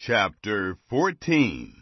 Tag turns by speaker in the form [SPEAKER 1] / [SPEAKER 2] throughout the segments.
[SPEAKER 1] Chapter 14.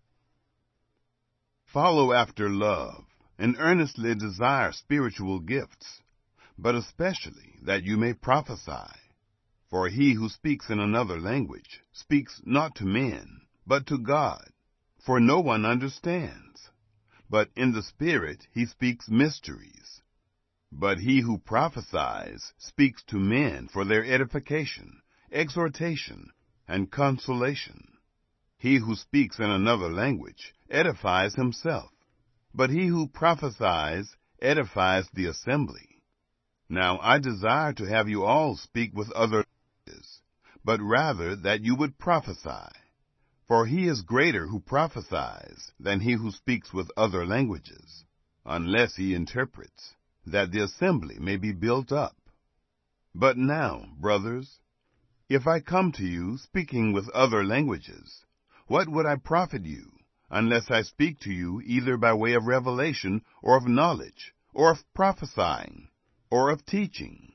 [SPEAKER 1] Follow after love, and earnestly desire spiritual gifts, but especially that you may prophesy. For he who speaks in another language speaks not to men, but to God, for no one understands. But in the Spirit he speaks mysteries. But he who prophesies speaks to men for their edification, exhortation, and consolation. He who speaks in another language edifies himself, but he who prophesies edifies the assembly. Now I desire to have you all speak with other languages, but rather that you would prophesy. For he is greater who prophesies than he who speaks with other languages, unless he interprets, that the assembly may be built up. But now, brothers, if I come to you speaking with other languages, what would I profit you, unless I speak to you either by way of revelation, or of knowledge, or of prophesying, or of teaching?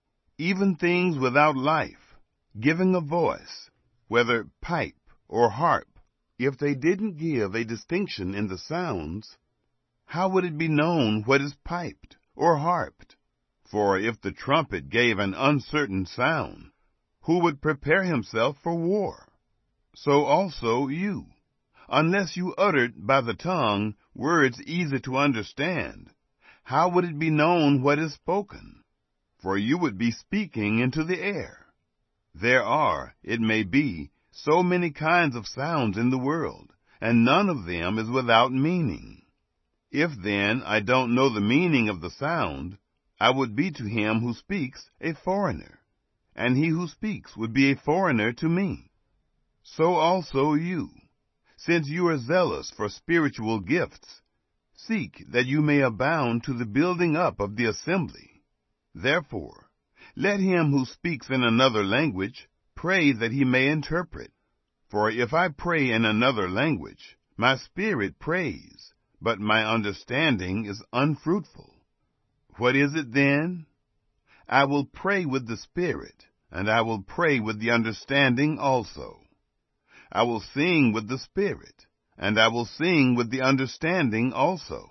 [SPEAKER 1] Even things without life, giving a voice, whether pipe or harp, if they didn't give a distinction in the sounds, how would it be known what is piped or harped? For if the trumpet gave an uncertain sound, who would prepare himself for war? So also you, unless you uttered by the tongue words easy to understand, how would it be known what is spoken? For you would be speaking into the air. There are, it may be, so many kinds of sounds in the world, and none of them is without meaning. If then I don't know the meaning of the sound, I would be to him who speaks a foreigner, and he who speaks would be a foreigner to me. So also you, since you are zealous for spiritual gifts, seek that you may abound to the building up of the assembly. Therefore, let him who speaks in another language pray that he may interpret. For if I pray in another language, my spirit prays, but my understanding is unfruitful. What is it then? I will pray with the spirit, and I will pray with the understanding also. I will sing with the spirit, and I will sing with the understanding also.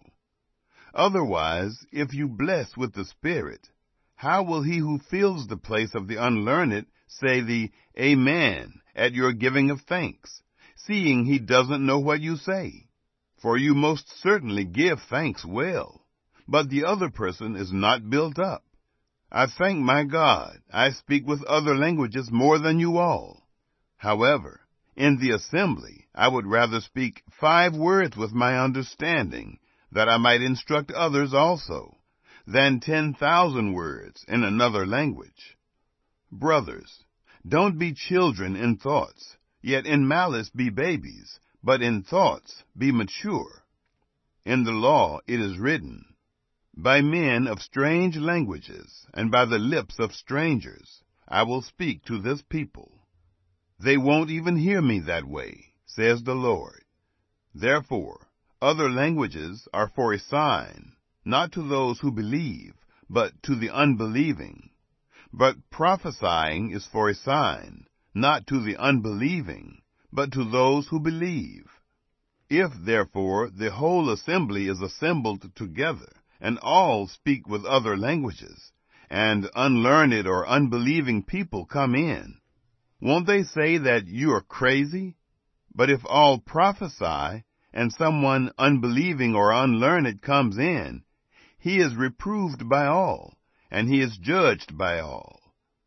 [SPEAKER 1] Otherwise, if you bless with the spirit, how will he who fills the place of the unlearned say the Amen at your giving of thanks, seeing he doesn't know what you say? For you most certainly give thanks well, but the other person is not built up. I thank my God, I speak with other languages more than you all. However, in the assembly I would rather speak 5 words with my understanding, that I might instruct others also, than 10,000 words in another language. Brothers, don't be children in thoughts, yet in malice be babies, but in thoughts be mature. In the law it is written, by men of strange languages, and by the lips of strangers, I will speak to this people. They won't even hear me that way, says the Lord. Therefore, other languages are for a sign, not to those who believe, but to the unbelieving. But prophesying is for a sign, not to the unbelieving, but to those who believe. If, therefore, the whole assembly is assembled together, and all speak with other languages, and unlearned or unbelieving people come in, won't they say that you are crazy? But if all prophesy, and someone unbelieving or unlearned comes in, he is reproved by all, and he is judged by all.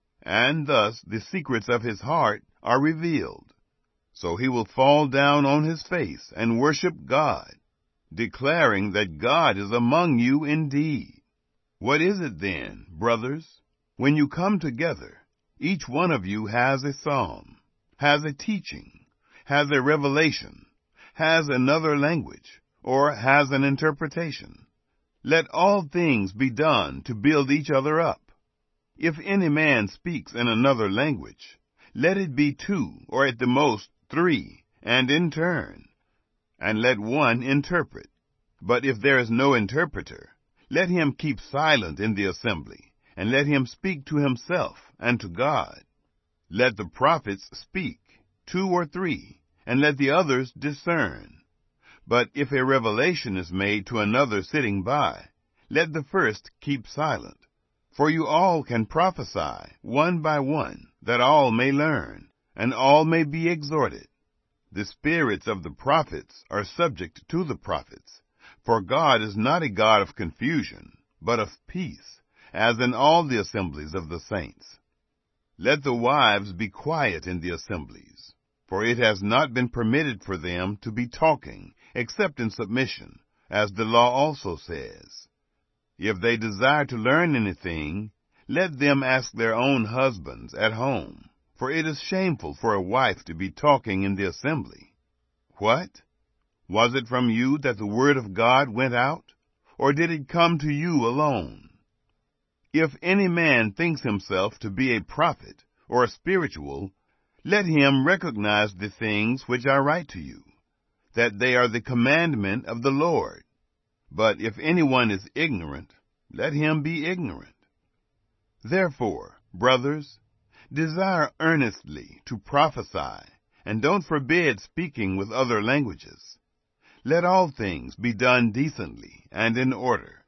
[SPEAKER 1] And thus the secrets of his heart are revealed. So he will fall down on his face and worship God, declaring that God is among you indeed. What is it then, brothers? When you come together, each one of you has a psalm, has a teaching, has a revelation, has another language, or has an interpretation. Let all things be done to build each other up. If any man speaks in another language, let it be 2, or at the most 3, and in turn. And let one interpret. But if there is no interpreter, let him keep silent in the assembly, and let him speak to himself and to God. Let the prophets speak. 2 or 3, and let the others discern. But if a revelation is made to another sitting by, let the first keep silent. For you all can prophesy, one by one, that all may learn, and all may be exhorted. The spirits of the prophets are subject to the prophets, for God is not a God of confusion, but of peace, as in all the assemblies of the saints. Let the wives be quiet in the assemblies, for it has not been permitted for them to be talking, except in submission, as the law also says. If they desire to learn anything, let them ask their own husbands at home, for it is shameful for a wife to be talking in the assembly. What? Was it from you that the word of God went out, or did it come to you alone? If any man thinks himself to be a prophet or a spiritual, let him recognize the things which I write to you, that they are the commandment of the Lord. But if anyone is ignorant, let him be ignorant. Therefore, brothers, desire earnestly to prophesy, and don't forbid speaking with other languages. Let all things be done decently and in order.